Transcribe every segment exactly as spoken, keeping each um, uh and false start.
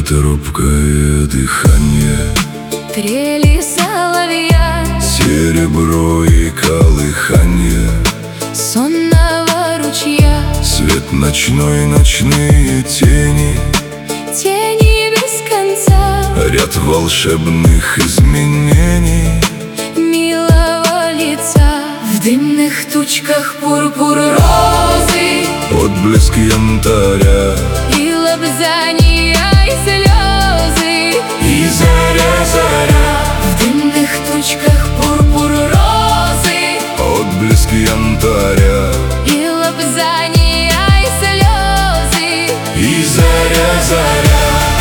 ловит робкое дыхание, трели соловья, серебро и колыхание сонного ручья, свет ночной, ночные тени, тени без конца, ряд волшебных изменений милого лица. В дымных тучках пурпур розы, отблеск янтаря, и лобзания, и слезы, и заря, заря. в дымных тучках пурпур розы, Отблеск янтаря, и лобзания, и слезы, и заря, заря.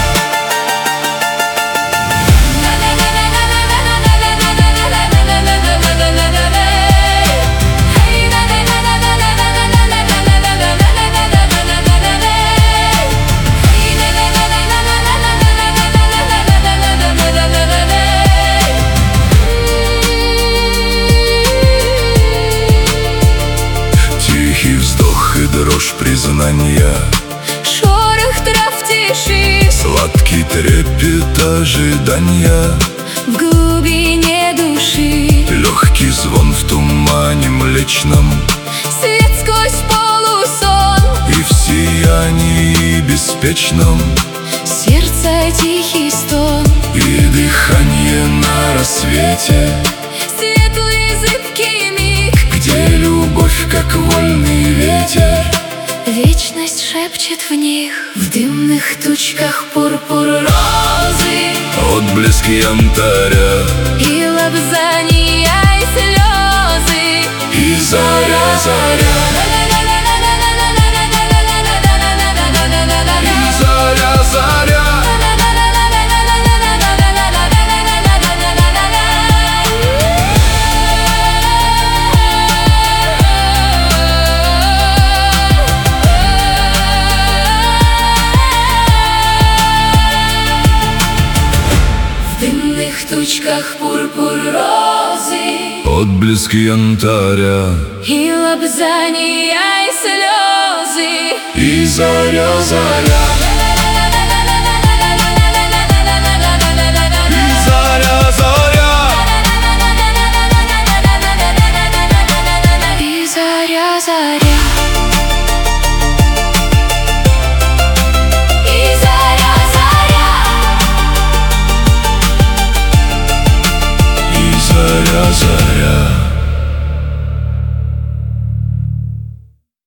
Тихий вздох и дрожь признания, шорох трав в тиши, сладкий трепет ожидания, в глубине души, легкий звон в тумане млечном, свет сквозь полусон, и в сиянии беспечном, сердце тихий стон, и дыхание на рассвете, светлый зыбкий миг, где любовь, как вольный ветер, вечность шепчет в них. В дымных тучках пурпур розы, отблеск янтаря, и лобзания, и слезы, и заря, заря, и заря, заря. в дымных тучках пурпур розы, Отблеск янтаря, и лобзания, и слезы, и заря, заря, и заря, заря, и заря, заря. И заря, заря, и заря, заря.